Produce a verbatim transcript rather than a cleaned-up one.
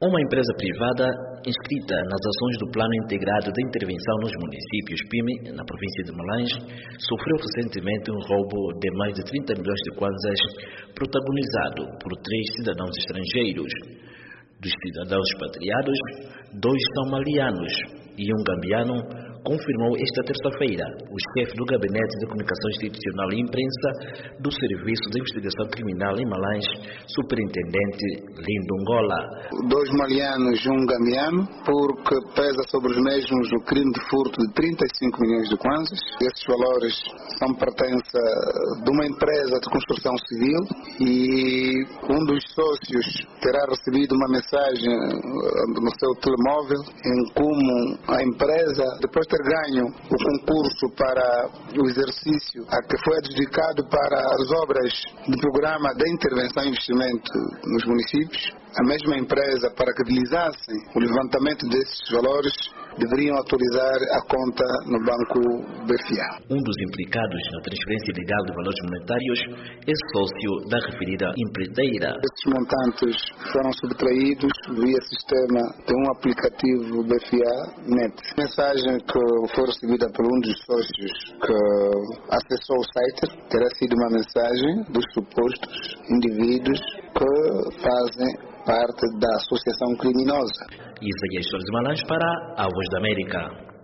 Uma empresa privada inscrita nas ações do Plano Integrado de Intervenção nos Municípios P I M E, na província de Malanje, sofreu recentemente um roubo de mais de trinta milhões de kwanzas, protagonizado por três cidadãos estrangeiros. Dos cidadãos expatriados, dois são malianos e um gambiano, confirmou esta terça-feira o chefe do Gabinete de Comunicação Institucional e Imprensa do Serviço de Investigação Criminal em Malanje, Superintendente Lindo Ngola. Dois malianos e um gambiano, porque pesa sobre os mesmos o crime de furto de trinta e cinco milhões de kwanzas. Esses valores são pertença de uma empresa de construção civil e um dos sócios terá recebido uma mensagem no seu telemóvel em como a empresa, depois de ter ganho o concurso para o exercício a que foi adjudicado para as obras do programa de intervenção e investimento nos municípios, a mesma empresa, para que realizassem o levantamento desses valores, deveriam autorizar a conta no Banco B F A. Um dos implicados na transferência ilegal de valores monetários é sócio da referida empreiteira. Esses montantes foram subtraídos via sistema de um aplicativo B F A Net. A mensagem que foi recebida por um dos sócios que acessou o site terá sido uma mensagem dos supostos indivíduos que fazem parte da associação criminosa. Isaías Soares de Malanje para a Voz da América.